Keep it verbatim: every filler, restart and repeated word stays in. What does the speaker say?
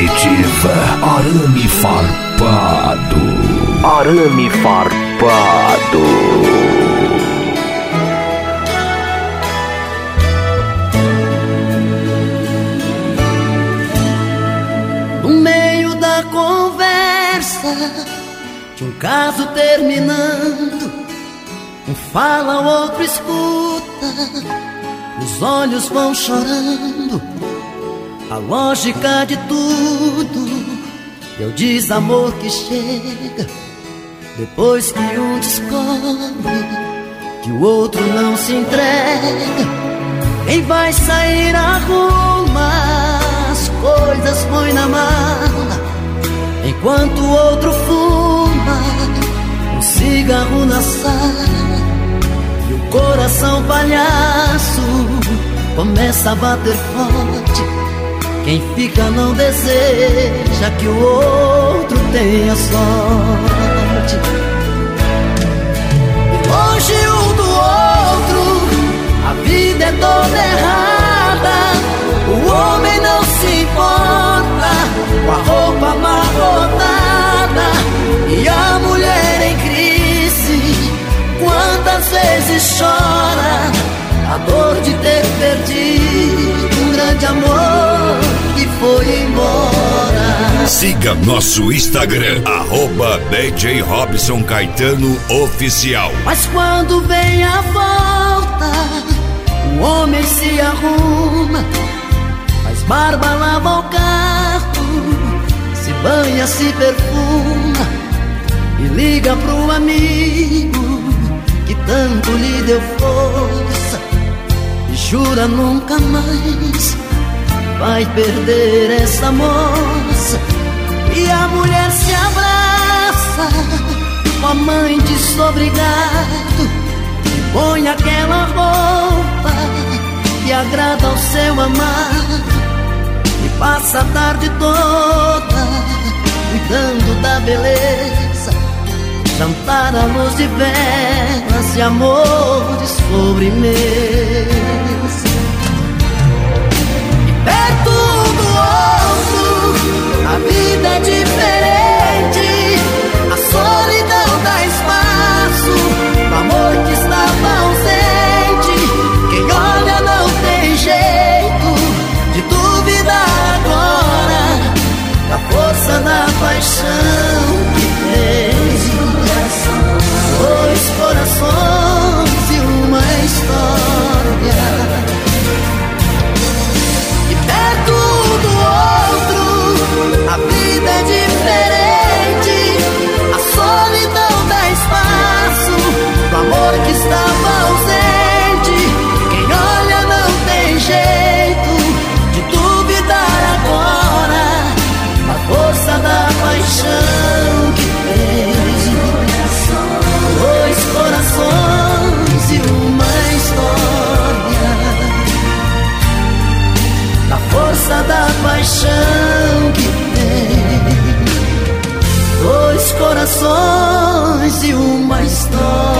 definitiva. Arame farpado. Arame farpado. No meio da conversa, de um caso terminando, um fala, o outro escuta, os olhos vão chorando. A lógica de tudo é o desamor que chega depois que um descobre que o outro não se entrega. Quem vai sair arruma as coisas, põe na mala, enquanto o outro fuma um cigarro na sala. E o coração palhaço começa a bater forte. Quem fica não deseja que o outro tenha sorte. E longe um do outro, a vida é toda errada. O homem não se importa com a roupa amarrotada e a mulher em crise. Quantas vezes chora a dor de ter perdido um grande amor que foi embora. Siga nosso Instagram, arroba D J Robson Caetano Oficial. Mas quando vem a volta, o homem se arruma, faz barba, lava o carro, se banha, se perfuma e liga pro amigo que tanto lhe deu força e jura nunca mais vai perder essa moça. E a mulher se abraça com a mãe desobrigado e põe aquela roupa que agrada ao seu amado e passa a tarde toda cuidando da beleza, jantar à luz de velas e amor de sobremesa. Perto um do outro, a vida é diferente. A solidão dá espaço pro amor que estava ausente. Quem olha não tem jeito de duvidar agora da força da paixão que tem. Dois corações e uma história. Perto do outro, a vida é diferente. A solidão dá espaço pro amor que estava ausente. Quem olha não tem jeito de duvidar agora a força da paixão que tem. Dois corações e uma história. Da força da paixão que tem. Dois corações e uma história.